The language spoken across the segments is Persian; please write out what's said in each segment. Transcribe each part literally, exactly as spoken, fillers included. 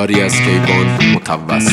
کاری از کیوان متوس.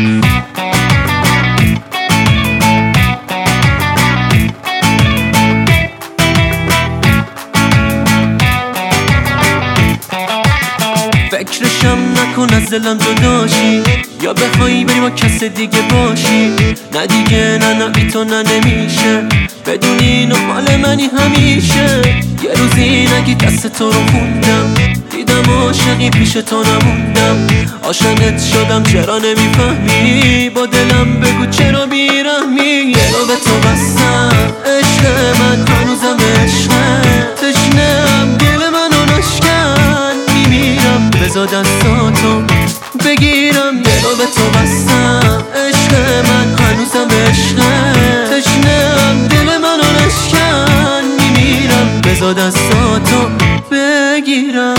فکرشم نکن از دلم جداشی، یا بخوایی بری با کس دیگه باشی. نه دیگه نه نه بی تو نه نمیشه، بدونی اینو مال منی همیشه. یه روزی نگی دست تو رو خوندم، دیدم عاشقی پیش تو نموندم. عاشقت شدم چرا نمیفهمی، با دلم بگو چرا بیرحمی. دلو به تو بستم عشق من هنوزم عشقه، تشنه‌ام دل منو نشکن. میمیرم بذار دستاتو بگیرم، دلو به تو بستم عشق من هنوزم عشقه، تشنه‌ام دل منو نشکن. میمیرم بذار دستاتو بگیرم.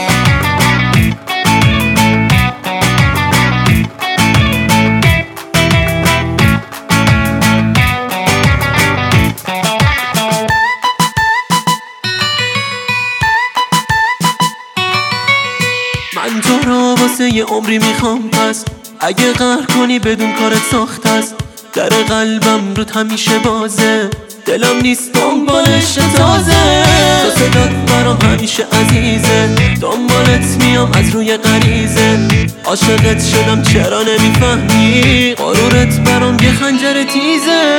من تو رو واسه یه عمری میخوام، پس اگه قهر کنی بدون کارت ساخت است. در قلبم رود همیشه بازه، دلم نیست دنبالش تازه. تو صدات برام همیشه عزیزه، دنبالت میام از روی غریزه. عاشقت شدم چرا نمیفهمی، غرورت برام یه خنجر تیزه.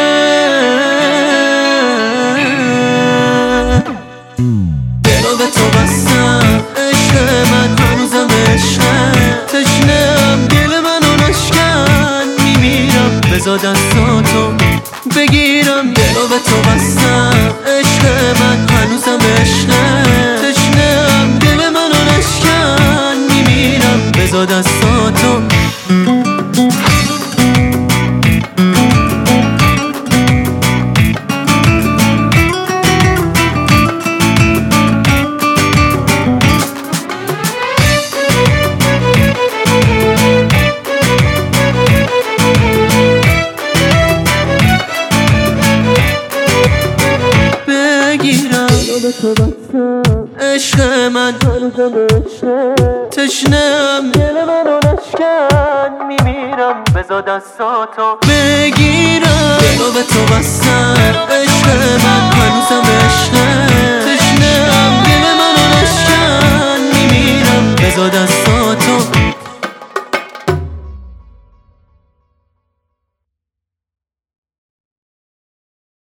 دلو به تو بستم عشق من هنوزم عشقه، تشنه‌ام دل منو نشکن. میمیرم بذار دستاتو بگیرم، دلو به تو بستم عشق من هنوزم عشقه، تشنه‌ام دل منو نشکن. میمیرم بذار دستاتو. عشق من هنوزم عشقه، تشنه‌ام دل منو نشکن. میمیرم بذار دستاتو بگیرم، دلو به تو بستم عشق